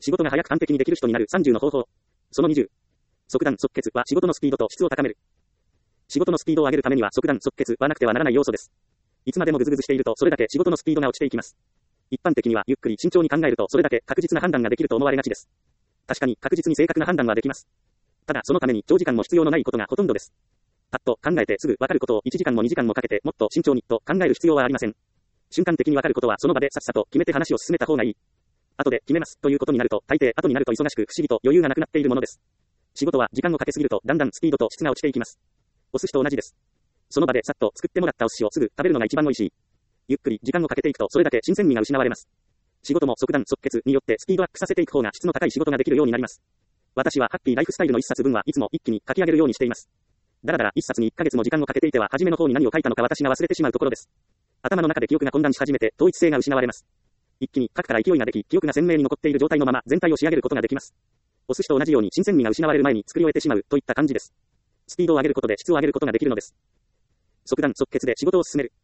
仕事が早く完璧にできる人になる30の方法。その20。即断即決は仕事のスピードと質を高める。仕事のスピードを上げるためには即断即決はなくてはならない要素です。いつまでもぐずぐずしているとそれだけ仕事のスピードが落ちていきます。一般的にはゆっくり慎重に考えるとそれだけ確実な判断ができると思われがちです。確かに確実に正確な判断はできます。ただそのために長時間も必要のないことがほとんどです。パッと考えてすぐわかることを1時間も2時間もかけてもっと慎重にと考える必要はありません。瞬間的にわかることはその場でさっさと決めて話を進めた方がいい。後で決めますということになると大抵後になると忙しく不思議と余裕がなくなっているものです。仕事は時間をかけすぎるとだんだんスピードと質が落ちていきます。お寿司と同じです。その場でさっと作ってもらったお寿司をすぐ食べるのが一番美味しい。ゆっくり時間をかけていくとそれだけ新鮮味が失われます。仕事も即断即決によってスピードアップさせていく方が質の高い仕事ができるようになります。私はハッピーライフスタイルの一冊分はいつも一気に書き上げるようにしています。だらだら一冊に1ヶ月も時間をかけていては初めの方に何を書いたのか私が忘れてしまうところです。頭の中で記憶が混乱し始めて統一性が失われます。一気に書くから勢いができ記憶が鮮明に残っている状態のまま全体を仕上げることができます。お寿司と同じように新鮮味が失われる前に作り終えてしまうといった感じです。スピードを上げることで質を上げることができるのです。即断即決で仕事を進める。